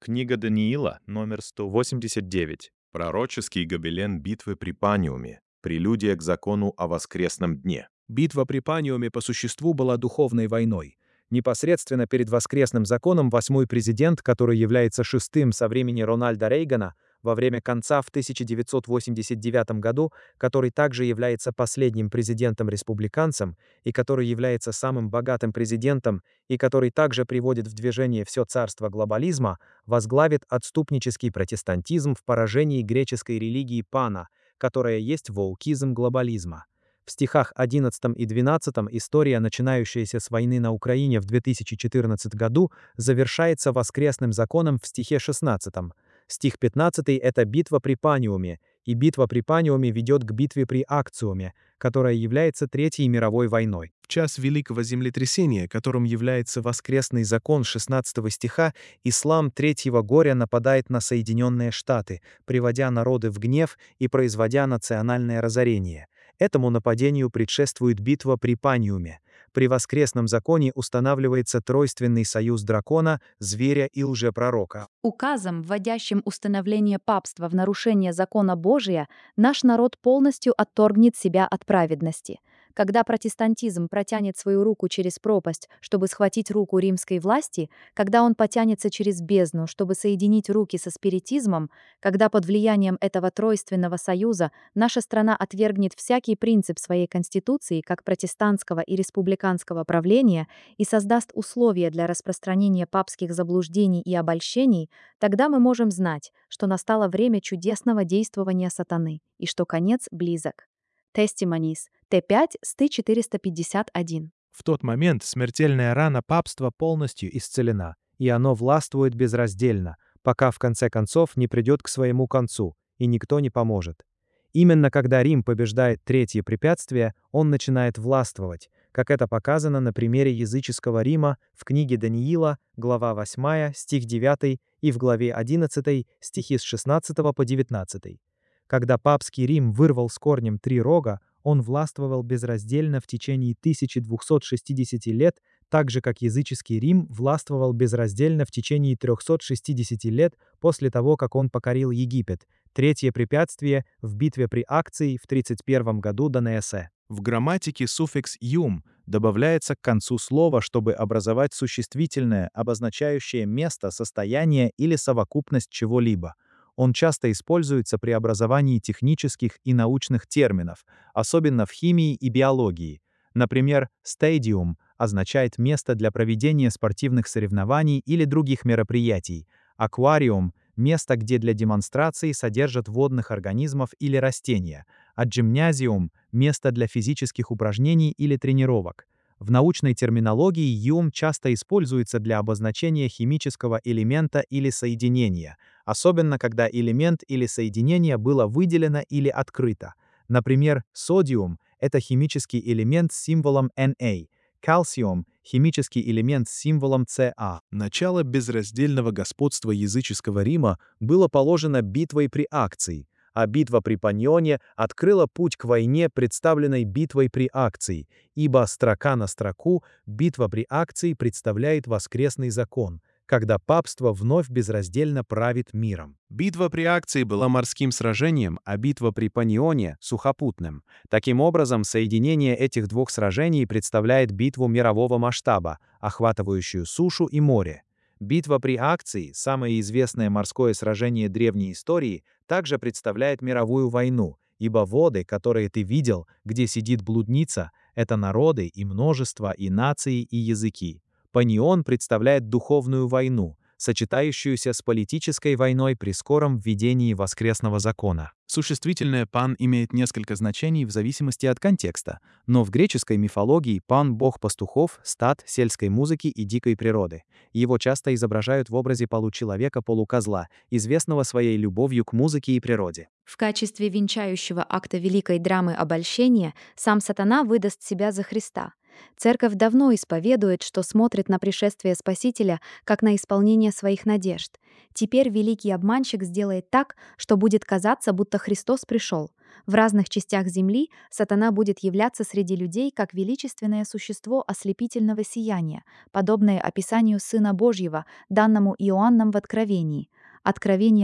Книга Даниила, номер 189. Пророческий гобелен битвы при Паниуме. Прелюдия к закону о воскресном дне. Битва при Паниуме по существу была духовной войной. Непосредственно перед воскресным законом восьмой президент, который является шестым со времени Рональда Рейгана, во время конца в 1989 году, который также является последним президентом-республиканцем и который является самым богатым президентом и который также приводит в движение все царство глобализма, возглавит отступнический протестантизм в поражении греческой религии Пана, которая есть воукизм глобализма. В стихах 11 и 12 история, начинающаяся с войны на Украине в 2014 году, завершается воскресным законом в стихе 16. Стих 15 – это битва при Паниуме, и битва при Паниуме ведет к битве при Акциуме, которая является Третьей мировой войной. В час великого землетрясения, которым является воскресный закон 16 стиха, ислам Третьего горя нападает на Соединенные Штаты, приводя народы в гнев и производя национальное разорение. Этому нападению предшествует битва при Паниуме. При воскресном законе устанавливается тройственный союз дракона, зверя и лжепророка. Указом, вводящим установление папства в нарушение закона Божия, наш народ полностью отторгнет себя от праведности. Когда протестантизм протянет свою руку через пропасть, чтобы схватить руку римской власти, когда он потянется через бездну, чтобы соединить руки со спиритизмом, когда под влиянием этого тройственного союза наша страна отвергнет всякий принцип своей конституции как протестантского и республиканского правления и создаст условия для распространения папских заблуждений и обольщений, тогда мы можем знать, что настало время чудесного действования сатаны и что конец близок. Testimonies, Т5, 451. В тот момент смертельная рана папства полностью исцелена, и оно властвует безраздельно, пока в конце концов не придет к своему концу, и никто не поможет. Именно когда Рим побеждает третье препятствие, он начинает властвовать, как это показано на примере языческого Рима в книге Даниила, глава 8, стих 9, и в главе 11, стихи с 16 по 19. Когда папский Рим вырвал с корнем три рога, он властвовал безраздельно в течение 1260 лет, так же как языческий Рим властвовал безраздельно в течение 360 лет после того, как он покорил Египет. Третье препятствие в битве при Акции в 31 году до НСЭ. В грамматике суффикс «юм» добавляется к концу слова, чтобы образовать существительное, обозначающее место, состояние или совокупность чего-либо. Он часто используется при образовании технических и научных терминов, особенно в химии и биологии. Например, «stadium» означает место для проведения спортивных соревнований или других мероприятий, «аквариум» — место, где для демонстрации содержат водных организмов или растения, а «gymnasium» — место для физических упражнений или тренировок. В научной терминологии «юм» часто используется для обозначения химического элемента или соединения, особенно когда элемент или соединение было выделено или открыто. Например, содиум — это химический элемент с символом Na, кальциум — химический элемент с символом Ca. Начало безраздельного господства языческого Рима было положено битвой при Акции, а битва при Панионе открыла путь к войне, представленной битвой при Акции, ибо строка на строку битва при Акции представляет воскресный закон, когда папство вновь безраздельно правит миром. Битва при Акции была морским сражением, а битва при Панионе — сухопутным. Таким образом, соединение этих двух сражений представляет битву мирового масштаба, охватывающую сушу и море. Битва при Акции, самое известное морское сражение древней истории, также представляет мировую войну, ибо воды, которые ты видел, где сидит блудница, это народы и множество, и нации, и языки. Панион представляет духовную войну, сочетающуюся с политической войной при скором введении воскресного закона. Существительное «пан» имеет несколько значений в зависимости от контекста, но в греческой мифологии пан — бог пастухов, стад, сельской музыки и дикой природы. Его часто изображают в образе получеловека-полукозла, известного своей любовью к музыке и природе. В качестве венчающего акта великой драмы обольщения сам сатана выдаст себя за Христа. Церковь давно исповедует, что смотрит на пришествие Спасителя как на исполнение своих надежд. Теперь великий обманщик сделает так, что будет казаться, будто Христос пришел. В разных частях земли сатана будет являться среди людей как величественное существо ослепительного сияния, подобное описанию Сына Божьего, данному Иоанном в Откровении. Откровение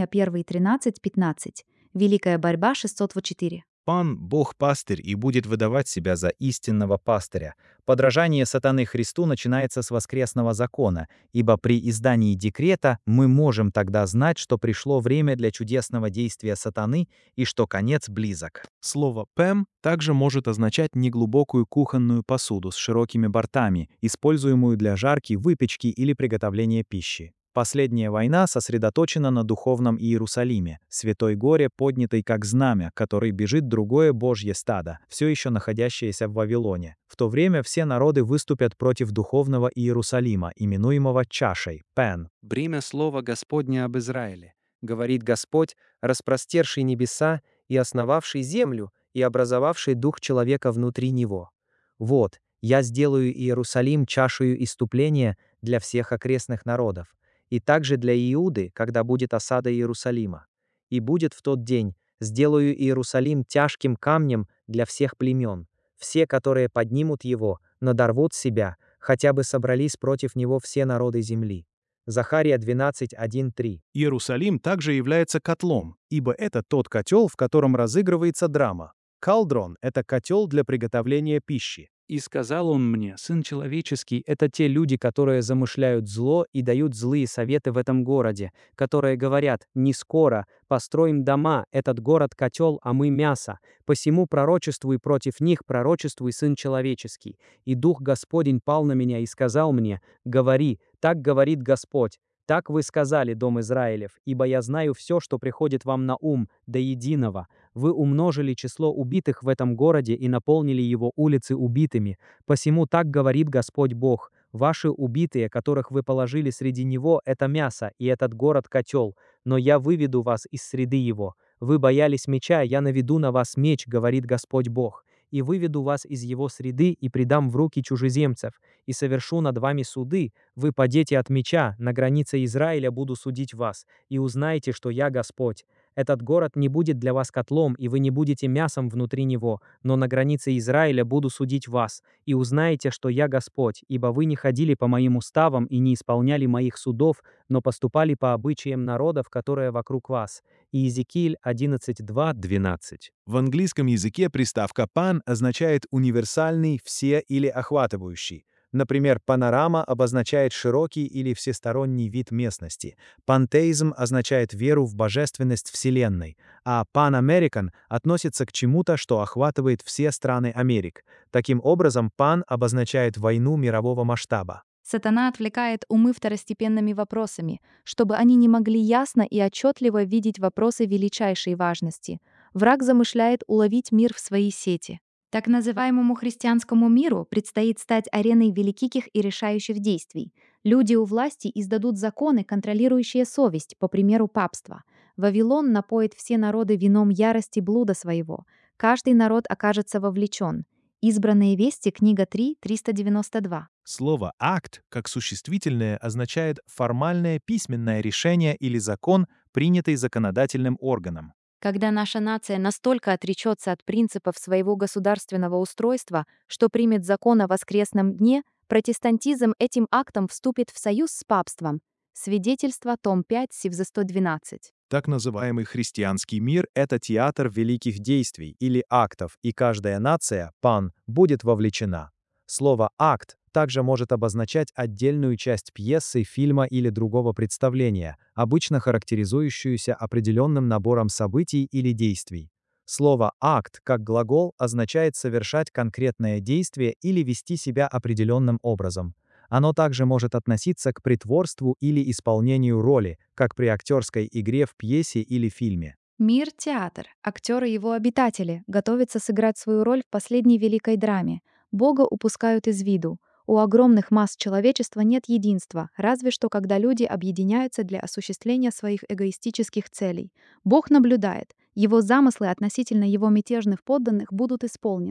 1:13-15. Великая борьба 604. Пан — Бог-пастырь и будет выдавать себя за истинного пастыря. Подражание сатаны Христу начинается с воскресного закона, ибо при издании декрета мы можем тогда знать, что пришло время для чудесного действия сатаны и что конец близок. Слово «пэм» также может означать неглубокую кухонную посуду с широкими бортами, используемую для жарки, выпечки или приготовления пищи. Последняя война сосредоточена на духовном Иерусалиме, Святой Горе, поднятой как знамя, которой бежит другое Божье стадо, все еще находящееся в Вавилоне. В то время все народы выступят против духовного Иерусалима, именуемого чашей, пен. Бремя слова Господня об Израиле. Говорит Господь, распростерший небеса и основавший землю, и образовавший дух человека внутри него. Вот, я сделаю Иерусалим чашею иступления для всех окрестных народов, и также для Иуды, когда будет осада Иерусалима. И будет в тот день, сделаю Иерусалим тяжким камнем для всех племен. Все, которые поднимут его, надорвут себя, хотя бы собрались против него все народы земли. Захария 12:1-3. Иерусалим также является котлом, ибо это тот котел, в котором разыгрывается драма. Калдрон — это котел для приготовления пищи. И сказал он мне, Сын человеческий, Это те люди, которые замышляют зло и дают злые советы в этом городе, которые говорят: «Не скоро, построим дома, этот город котел, а мы мясо. Посему пророчествуй против них, пророчествуй, Сын человеческий. И Дух Господень пал на меня и сказал мне: говори, так говорит Господь. Так вы сказали, дом Израилев, ибо я знаю все, что приходит вам на ум, до единого. Вы умножили число убитых в этом городе и наполнили его улицы убитыми. Посему так говорит Господь Бог: ваши убитые, которых вы положили среди него, это мясо, и этот город котел. Но я выведу вас из среды его. Вы боялись меча, я наведу на вас меч, говорит Господь Бог. И выведу вас из его среды и предам в руки чужеземцев, и совершу над вами суды, вы падете от меча, на границе Израиля буду судить вас, и узнаете, что я Господь. Этот город не будет для вас котлом, и вы не будете мясом внутри него, но на границе Израиля буду судить вас, и узнаете, что я Господь, ибо вы не ходили по моим уставам и не исполняли моих судов, но поступали по обычаям народов, которые вокруг вас». Иезекииль 11:2-12. В английском языке приставка «пан» означает универсальный, все или охватывающий. Например, панорама обозначает широкий или всесторонний вид местности. Пантеизм означает веру в божественность Вселенной, а Pan-American относится к чему-то, что охватывает все страны Америк. Таким образом, пан обозначает войну мирового масштаба. Сатана отвлекает умы второстепенными вопросами, чтобы они не могли ясно и отчетливо видеть вопросы величайшей важности. Враг замышляет уловить мир в свои сети. Так называемому христианскому миру предстоит стать ареной великих и решающих действий. Люди у власти издадут законы, контролирующие совесть, по примеру папства. Вавилон напоит все народы вином ярости блуда своего. Каждый народ окажется вовлечен. Избранные вести, книга 3, 392. Слово «акт» как существительное означает формальное письменное решение или закон, принятый законодательным органом. Когда наша нация настолько отречется от принципов своего государственного устройства, что примет закон о воскресном дне, протестантизм этим актом вступит в союз с папством. Свидетельство, том 5, Сивза 112. Так называемый христианский мир — это театр великих действий или актов, и каждая нация, пан, будет вовлечена. Слово «акт» также может обозначать отдельную часть пьесы, фильма или другого представления, обычно характеризующуюся определенным набором событий или действий. Слово «акт» как глагол означает совершать конкретное действие или вести себя определенным образом. Оно также может относиться к притворству или исполнению роли, как при актерской игре в пьесе или фильме. Мир — театр. Актеры и его обитатели готовятся сыграть свою роль в последней великой драме. Бога упускают из виду. У огромных масс человечества нет единства, разве что когда люди объединяются для осуществления своих эгоистических целей. Бог наблюдает. Его замыслы относительно его мятежных подданных будут исполнены.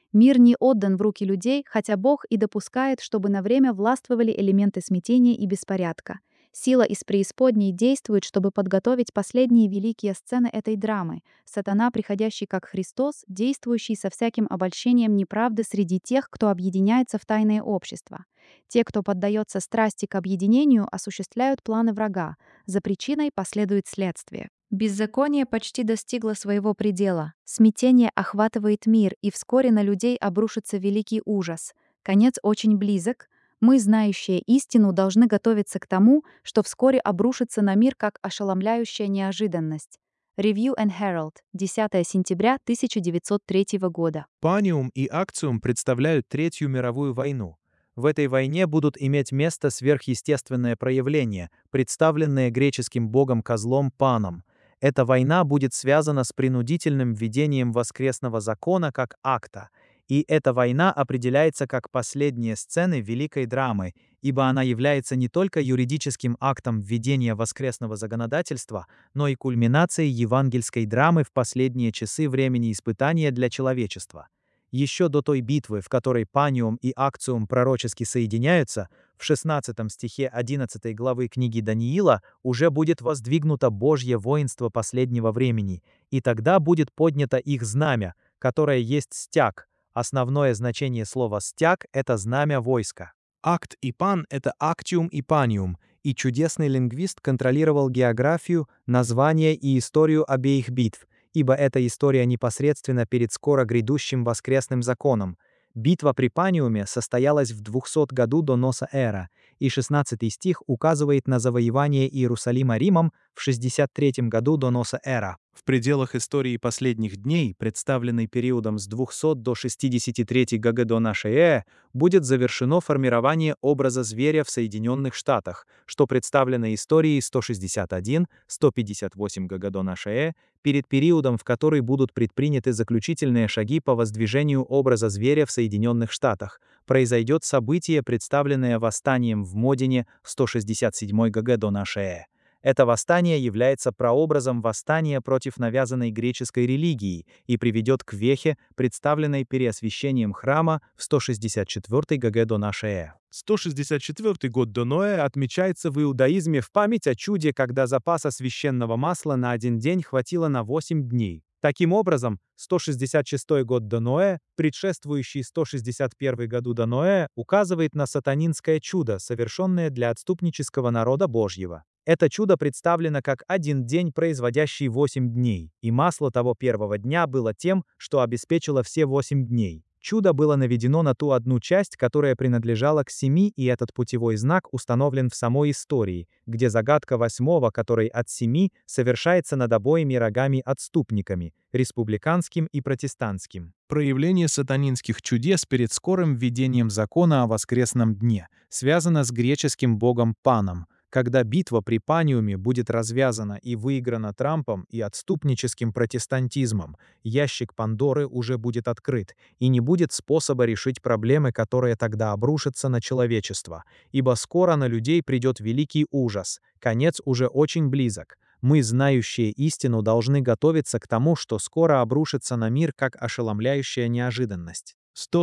Мир не отдан в руки людей, хотя Бог и допускает, чтобы на время властвовали элементы смятения и беспорядка. Сила из преисподней действует, чтобы подготовить последние великие сцены этой драмы. Сатана, приходящий как Христос, действующий со всяким обольщением неправды среди тех, кто объединяется в тайное общество. Те, кто поддается страсти к объединению, осуществляют планы врага. За причиной последует следствие. Беззаконие почти достигло своего предела. Смятение охватывает мир, и вскоре на людей обрушится великий ужас. Конец очень близок. Мы, знающие истину, должны готовиться к тому, что вскоре обрушится на мир как ошеломляющая неожиданность. Review and Herald, 10 сентября 1903 года. Паниум и Акциум представляют Третью мировую войну. В этой войне будут иметь место сверхъестественные проявления, представленные греческим богом-козлом Паном. Эта война будет связана с принудительным введением воскресного закона как акта, и эта война определяется как последние сцены великой драмы, ибо она является не только юридическим актом введения воскресного законодательства, но и кульминацией евангельской драмы в последние часы времени испытания для человечества. Еще до той битвы, в которой Паниум и Акциум пророчески соединяются, в 16 стихе 11 главы книги Даниила уже будет воздвигнуто Божье воинство последнего времени, и тогда будет поднято их знамя, которое есть стяг. Основное значение слова «стяг» — это знамя войска. Акт и пан — это актиум и паниум, и чудесный лингвист контролировал географию, название и историю обеих битв, ибо эта история непосредственно перед скоро грядущим воскресным законом. Битва при Паниуме состоялась в 200 году до носа эра, и 16 стих указывает на завоевание Иерусалима Римом в 63 году до носа эра. В пределах истории последних дней, представленной периодом с 200 до 63 г. до нашей эры, будет завершено формирование образа зверя в Соединенных Штатах, что представлено историей 161-158 г. до нашей эры, перед периодом, в который будут предприняты заключительные шаги по воздвижению образа зверя в Соединенных Штатах, произойдет событие, представленное восстанием в Модине 167 г. до нашей эры. Это восстание является прообразом восстания против навязанной греческой религии и приведет к вехе, представленной переосвящением храма в 164 г. до нашей эры. 164 год до Ноэ отмечается в иудаизме в память о чуде, когда запаса священного масла на один день хватило на 8 дней. Таким образом, 166 год до Ноэ, предшествующий 161 году до Ноэ, указывает на сатанинское чудо, совершенное для отступнического народа Божьего. Это чудо представлено как один день, производящий 8 дней, и масло того первого дня было тем, что обеспечило все 8 дней. Чудо было наведено на ту одну часть, которая принадлежала к 7, и этот путевой знак установлен в самой истории, где загадка 8, который от 7, совершается над обоими рогами-отступниками, республиканским и протестантским. Проявление сатанинских чудес перед скорым введением закона о воскресном дне связано с греческим богом Паном, когда битва при Паниуме будет развязана и выиграна Трампом и отступническим протестантизмом, ящик Пандоры уже будет открыт, и не будет способа решить проблемы, которые тогда обрушатся на человечество, ибо скоро на людей придет великий ужас, конец уже очень близок. Мы, знающие истину, должны готовиться к тому, что скоро обрушится на мир как ошеломляющая неожиданность.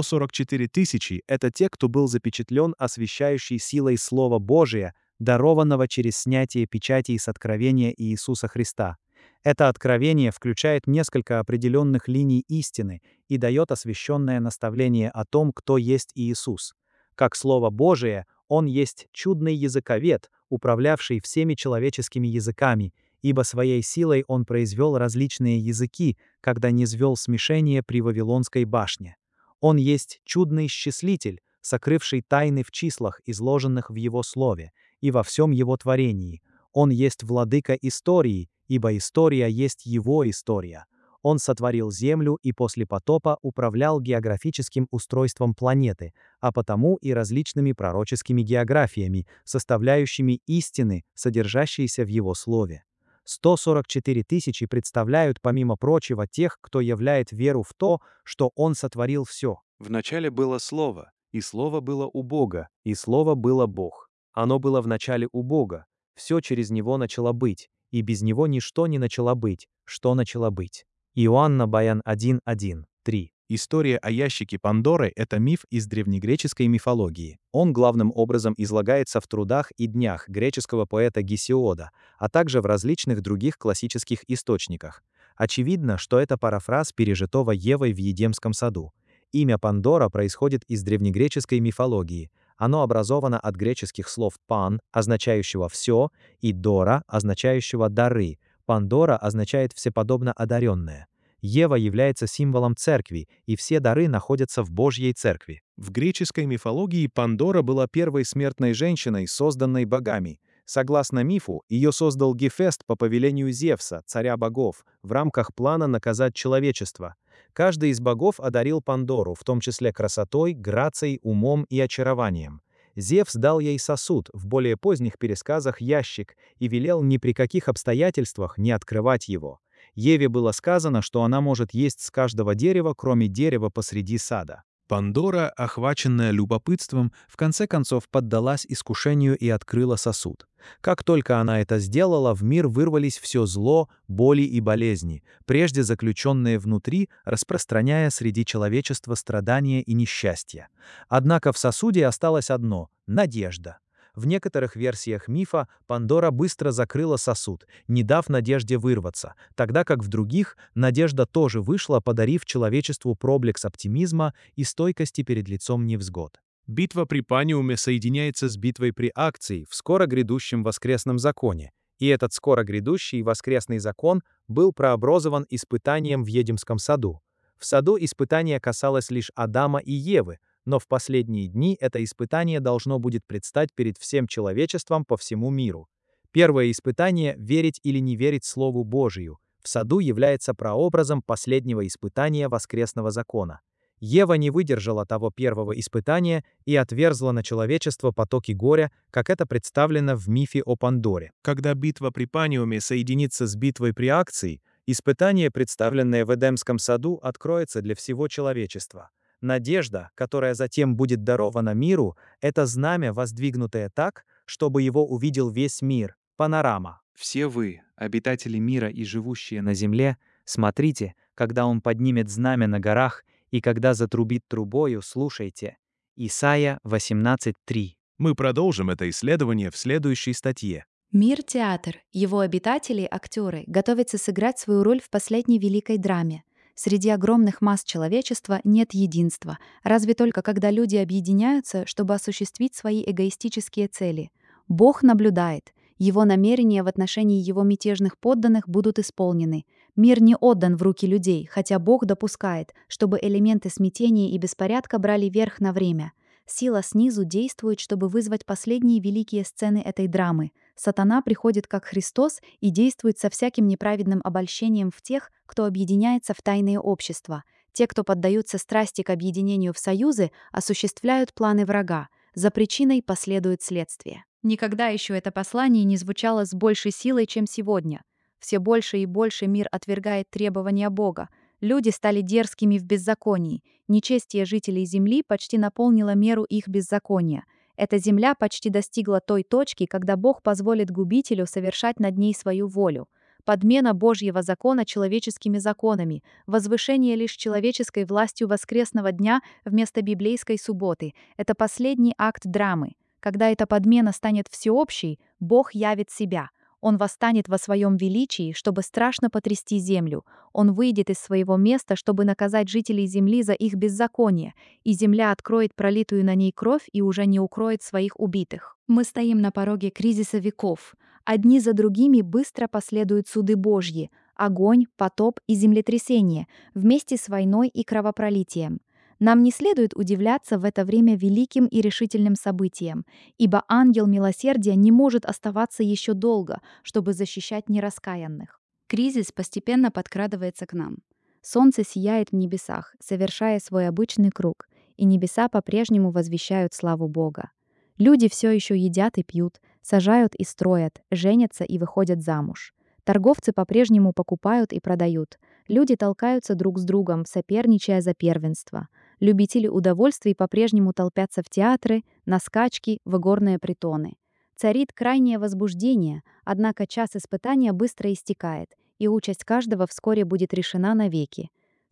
144 тысячи — это те, кто был запечатлен освящающей силой Слова Божия, дарованного через снятие печатей с откровения Иисуса Христа. Это откровение включает несколько определенных линий истины и дает освященное наставление о том, кто есть Иисус. Как Слово Божие, Он есть чудный языковед, управлявший всеми человеческими языками, ибо своей силой Он произвел различные языки, когда низвел смешение при Вавилонской башне. Он есть чудный счислитель, сокрывший тайны в числах, изложенных в Его Слове, и во всем Его творении. Он есть владыка истории, ибо история есть Его история. Он сотворил Землю и после потопа управлял географическим устройством планеты, а потому и различными пророческими географиями, составляющими истины, содержащиеся в Его Слове. 144 тысячи представляют, помимо прочего, тех, кто являет веру в то, что Он сотворил все. Вначале было Слово, и Слово было у Бога, и Слово было Бог. Оно было вначале у Бога, все через Него начало быть, и без Него ничто не начало быть, что начало быть. Иоанна Баян 1:1-3. История о ящике Пандоры – это миф из древнегреческой мифологии. Он главным образом излагается в трудах и днях греческого поэта Гесиода, а также в различных других классических источниках. Очевидно, что это парафраз пережитого Евой в Едемском саду. Имя Пандора происходит из древнегреческой мифологии. Оно образовано от греческих слов «пан», означающего «все», и «дора», означающего «дары». Пандора означает «всеподобно одаренная». Ева является символом церкви, и все дары находятся в Божьей церкви. В греческой мифологии Пандора была первой смертной женщиной, созданной богами. Согласно мифу, ее создал Гефест по повелению Зевса, царя богов, в рамках плана наказать человечество. Каждый из богов одарил Пандору, в том числе красотой, грацией, умом и очарованием. Зевс дал ей сосуд, в более поздних пересказах ящик, и велел ни при каких обстоятельствах не открывать его. Еве было сказано, что она может есть с каждого дерева, кроме дерева посреди сада. Пандора, охваченная любопытством, в конце концов поддалась искушению и открыла сосуд. Как только она это сделала, в мир вырвались все зло, боли и болезни, прежде заключенные внутри, распространяя среди человечества страдания и несчастья. Однако в сосуде осталось одно – надежда. В некоторых версиях мифа Пандора быстро закрыла сосуд, не дав надежде вырваться, тогда как в других надежда тоже вышла, подарив человечеству проблеск оптимизма и стойкости перед лицом невзгод. Битва при Паниуме соединяется с битвой при Акции в скоро грядущем воскресном законе, и этот скоро грядущий воскресный закон был прообразован испытанием в Едемском саду. В саду испытание касалось лишь Адама и Евы, но в последние дни это испытание должно будет предстать перед всем человечеством по всему миру. Первое испытание – верить или не верить Слову Божию – в саду является прообразом последнего испытания воскресного закона. Ева не выдержала того первого испытания и отверзла на человечество потоки горя, как это представлено в мифе о Пандоре. Когда битва при Паниуме соединится с битвой при Акции, испытание, представленное в Эдемском саду, откроется для всего человечества. Надежда, которая затем будет дарована миру, это знамя, воздвигнутое так, чтобы его увидел весь мир. Панорама. Все вы, обитатели мира и живущие на земле, смотрите, когда он поднимет знамя на горах, и когда затрубит трубою, слушайте. Исайя 18:3. Мы продолжим это исследование в следующей статье. Мир-театр, его обитатели, актеры, готовятся сыграть свою роль в последней великой драме. Среди огромных масс человечества нет единства, разве только когда люди объединяются, чтобы осуществить свои эгоистические цели. Бог наблюдает. Его намерения в отношении его мятежных подданных будут исполнены. Мир не отдан в руки людей, хотя Бог допускает, чтобы элементы смятения и беспорядка брали верх на время. Сила снизу действует, чтобы вызвать последние великие сцены этой драмы. Сатана приходит как Христос и действует со всяким неправедным обольщением в тех, кто объединяется в тайные общества. Те, кто поддаются страсти к объединению в союзы, осуществляют планы врага. За причиной последует следствие. Никогда еще это послание не звучало с большей силой, чем сегодня. Все больше и больше мир отвергает требования Бога. Люди стали дерзкими в беззаконии. Нечестие жителей земли почти наполнило меру их беззакония. Эта земля почти достигла той точки, когда Бог позволит губителю совершать над ней свою волю. Подмена Божьего закона человеческими законами, возвышение лишь человеческой властью воскресного дня вместо библейской субботы – это последний акт драмы. Когда эта подмена станет всеобщей, Бог явит себя. Он восстанет во своем величии, чтобы страшно потрясти землю. Он выйдет из своего места, чтобы наказать жителей земли за их беззаконие, и земля откроет пролитую на ней кровь и уже не укроет своих убитых. Мы стоим на пороге кризиса веков. Одни за другими быстро последуют суды Божьи, огонь, потоп и землетрясение, вместе с войной и кровопролитием. Нам не следует удивляться в это время великим и решительным событиям, ибо ангел милосердия не может оставаться еще долго, чтобы защищать нераскаянных. Кризис постепенно подкрадывается к нам. Солнце сияет в небесах, совершая свой обычный круг, и небеса по-прежнему возвещают славу Бога. Люди все еще едят и пьют, сажают и строят, женятся и выходят замуж. Торговцы по-прежнему покупают и продают. Люди толкаются друг с другом, соперничая за первенство. Любители удовольствий по-прежнему толпятся в театры, на скачки, в игорные притоны. Царит крайнее возбуждение, однако час испытания быстро истекает, и участь каждого вскоре будет решена навеки.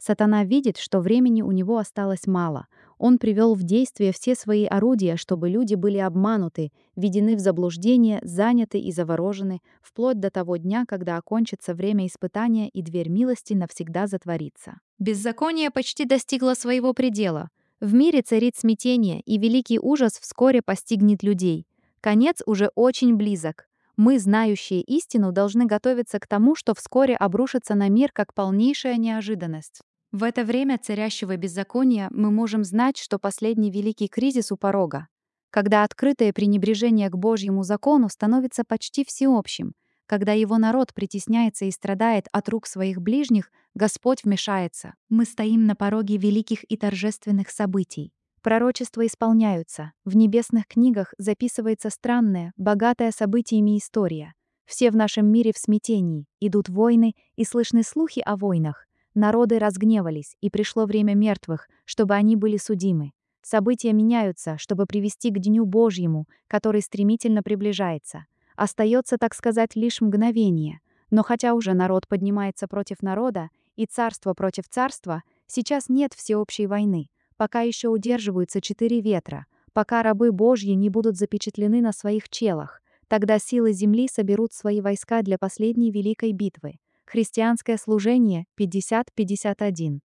Сатана видит, что времени у него осталось мало. Он привел в действие все свои орудия, чтобы люди были обмануты, введены в заблуждение, заняты и заворожены, вплоть до того дня, когда окончится время испытания и дверь милости навсегда затворится. Беззаконие почти достигло своего предела. В мире царит смятение, и великий ужас вскоре постигнет людей. Конец уже очень близок. Мы, знающие истину, должны готовиться к тому, что вскоре обрушится на мир как полнейшая неожиданность. В это время царящего беззакония мы можем знать, что последний великий кризис у порога, когда открытое пренебрежение к Божьему закону становится почти всеобщим, когда его народ притесняется и страдает от рук своих ближних, Господь вмешается. Мы стоим на пороге великих и торжественных событий. Пророчества исполняются. В небесных книгах записывается странная, богатая событиями история. Все в нашем мире в смятении, идут войны и слышны слухи о войнах. Народы разгневались, и пришло время мертвых, чтобы они были судимы. События меняются, чтобы привести к Дню Божьему, который стремительно приближается. Остается, так сказать, лишь мгновение. Но хотя уже народ поднимается против народа, и царство против царства, сейчас нет всеобщей войны. Пока еще удерживаются 4 ветра, пока рабы Божьи не будут запечатлены на своих челах, тогда силы земли соберут свои войска для последней великой битвы. Христианское служение 50-51.